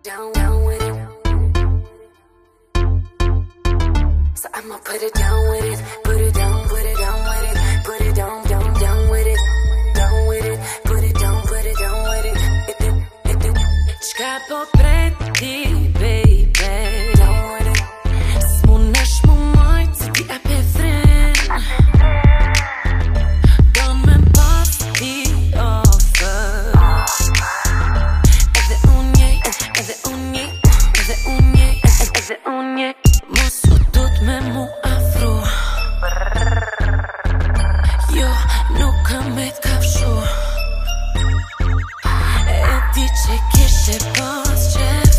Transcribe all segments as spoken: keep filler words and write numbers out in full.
down, down with it. So I'ma put it down with it, put it down, put it down with it, put it down, down, down with it, down with it, put it down, put it down with it. It, it, it, it. Çka po pret ti, baby? Down with it. S'munesh mu majt se ti e pe fren. Don me pas ti offer. Edhe unje, edhe unje, edhe unje, edhe unje. Mos u tut me mu afro. Jo, nuk kam me t'kafshu. E di që kishe pas qef.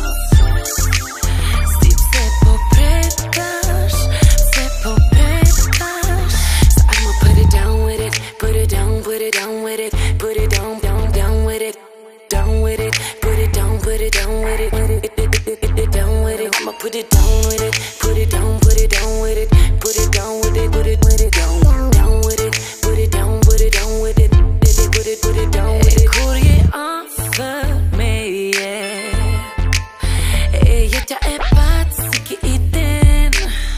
Si pse po pretash, pse po pretash. So I'ma put it down with it, put it down, put it down with it, put it down, down, down with it, down with it, put it down, put it down with it, it, it, it, it, it, it down with it. I'ma put it down with it, put it down, put it down with it, put it down with it, put it, put it down, down with it, put it down, put it down with it, it, it, put it, put it down with it. Kur je afër meje, e jetja e pat si ki i din.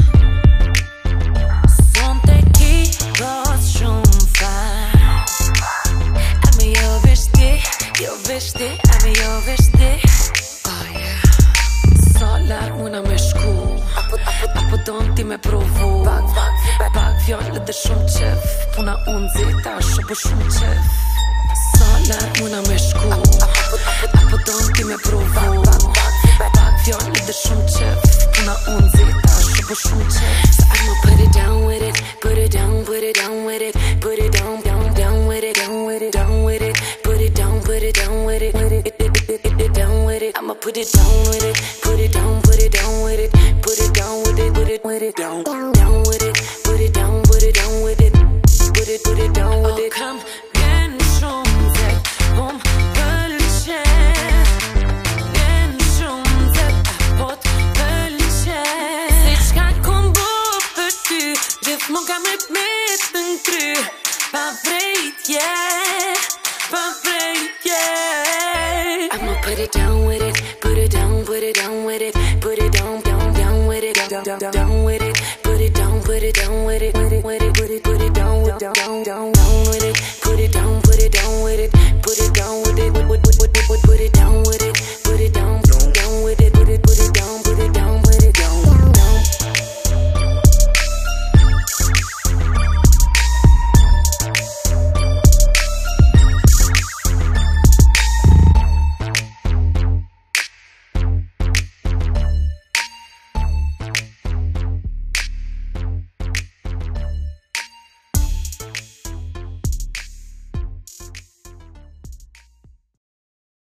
Sonte ki pas shumë far. A me jo veshti, jo veshti, a me jo veshti. Oh yeah. Sa larg muna me shku, apo, apo, apo don ti me provu. Pak, pak, pak fjallë dhe shumë qef. Puna unë zita shumë shumë qef. Sa larg muna me shku, apo, apo, apo, apo don ti me provu. Pak fjallë dhe shumë qef. Puna unë zita shumë shumë qef. So I'ma put it down with it, put it down, put it down with it, put it down, down, down with it, down with it, down with it, put it down, put it down with it, it, it, it, it, it, it down with it. I'ma put it down with it, put it down, put it down with it, put it down with it, put it, put it down, down with it, put it down, put it down with it, put it, put it down with it. Come gen shumë zet, um pëlqet, gen shumë zet, apo t'pëlqet. Se çka kom bo për ty, gjithmonë kam rrit me të nkry. Pa vrejtje, pa vrejtje. I'ma put it down with it, put it down, put it down with it, put it down, down, down with it, down, down, down with it, put it down, put it down with it, with it, with it, put it, put it down, down, down, down, down with it, put it down, put it down with it, put it down with it, put, put, put, put, put it down with it.